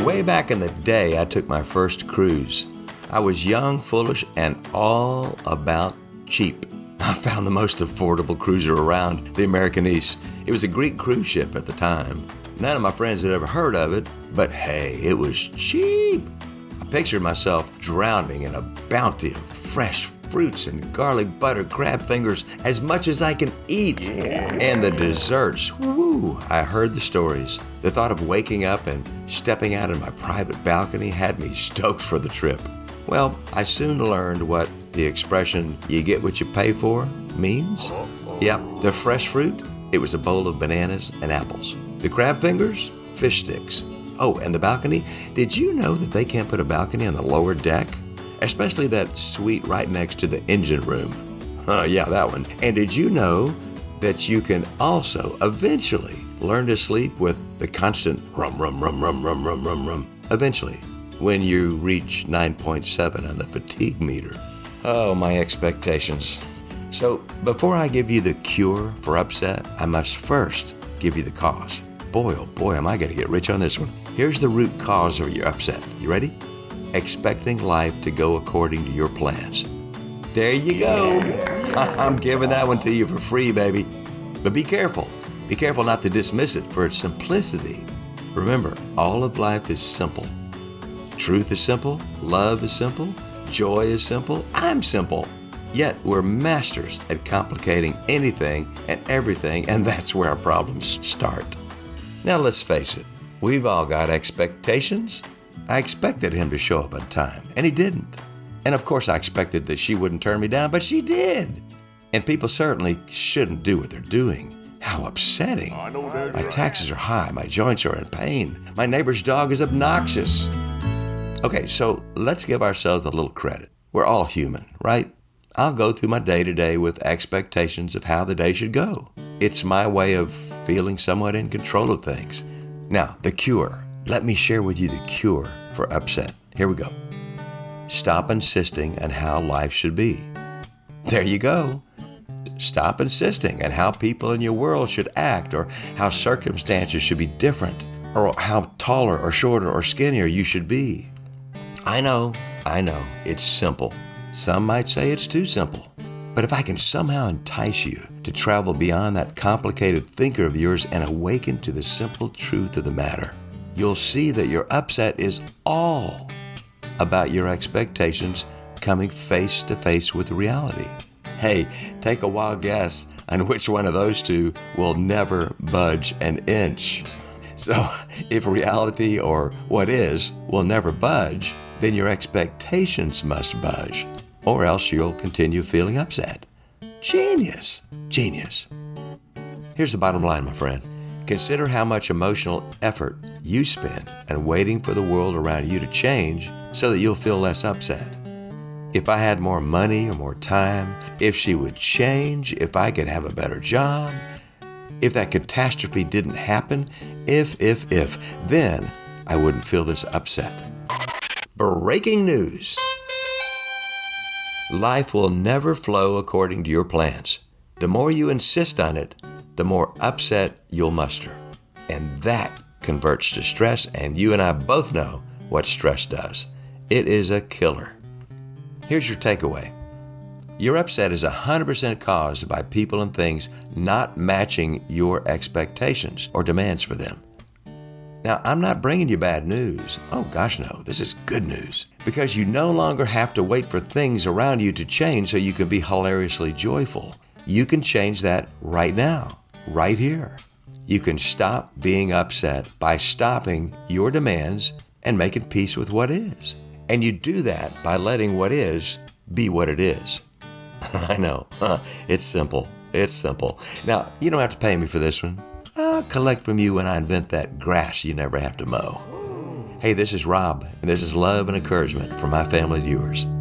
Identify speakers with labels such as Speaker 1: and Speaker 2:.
Speaker 1: Way back in the day, I took my first cruise. I was young, foolish, and all about cheap. I found the most affordable cruiser around, the American East. It was a Greek cruise ship at the time. None of my friends had ever heard of it, but hey, it was cheap. I pictured myself drowning in a bounty of fresh fruits and garlic butter crab fingers, as much as I can eat. And the desserts, woo, I heard the stories. The thought of waking up and stepping out on my private balcony had me stoked for the trip. Well, I soon learned what the expression, you get what you pay for, means. Yep, the fresh fruit, it was a bowl of bananas and apples. The crab fingers, fish sticks. Oh, and the balcony, did you know that they can't put a balcony on the lower deck? Especially that suite right next to the engine room. Yeah, that one. And did you know that you can also eventually learn to sleep with the constant rum, rum, rum, rum, rum, rum, rum, rum, eventually, when you reach 9.7 on the fatigue meter? Oh, my expectations. So before I give you the cure for upset, I must first give you the cause. Boy, oh boy, am I going to get rich on this one. Here's the root cause of your upset. You ready? Expecting life to go according to your plans. There you go. I'm giving that one to you for free, baby. But be careful. Be careful not to dismiss it for its simplicity. Remember, all of life is simple. Truth is simple. Love is simple. Joy is simple. I'm simple. Yet we're masters at complicating anything and everything, and that's where our problems start. Now let's face it. We've all got expectations. I expected him to show up on time, and he didn't. And of course I expected that she wouldn't turn me down, but she did. And people certainly shouldn't do what they're doing. How upsetting. My taxes are high, my joints are in pain, my neighbor's dog is obnoxious. Okay, so let's give ourselves a little credit. We're all human, right? I'll go through my day-to-day with expectations of how the day should go. It's my way of feeling somewhat in control of things. Now, the cure. Let me share with you the cure for upset. Here we go. Stop insisting on how life should be. There you go. Stop insisting on how people in your world should act, or how circumstances should be different, or how taller or shorter or skinnier you should be. I know, it's simple. Some might say it's too simple. But if I can somehow entice you to travel beyond that complicated thinker of yours and awaken to the simple truth of the matter, you'll see that your upset is all about your expectations coming face to face with reality. Hey, take a wild guess on which one of those two will never budge an inch. So if reality, or what is, will never budge, then your expectations must budge, or else you'll continue feeling upset. Genius. Here's the bottom line, my friend. Consider how much emotional effort you spend in waiting for the world around you to change so that you'll feel less upset. If I had more money or more time, if she would change, if I could have a better job, if that catastrophe didn't happen, if, then I wouldn't feel this upset. Breaking news. Life will never flow according to your plans. The more you insist on it, the more upset you'll muster. And that converts to stress, and you and I both know what stress does. It is a killer. Here's your takeaway. Your upset is 100% caused by people and things not matching your expectations or demands for them. Now, I'm not bringing you bad news. Oh gosh, no, this is good news. Because you no longer have to wait for things around you to change so you can be hilariously joyful. You can change that right now, right here. You can stop being upset by stopping your demands and making peace with what is. And you do that by letting what is be what it is. I know, it's simple. Now, you don't have to pay me for this one. I'll collect from you when I invent that grass you never have to mow. Hey, this is Rob, and this is love and encouragement from my family to yours.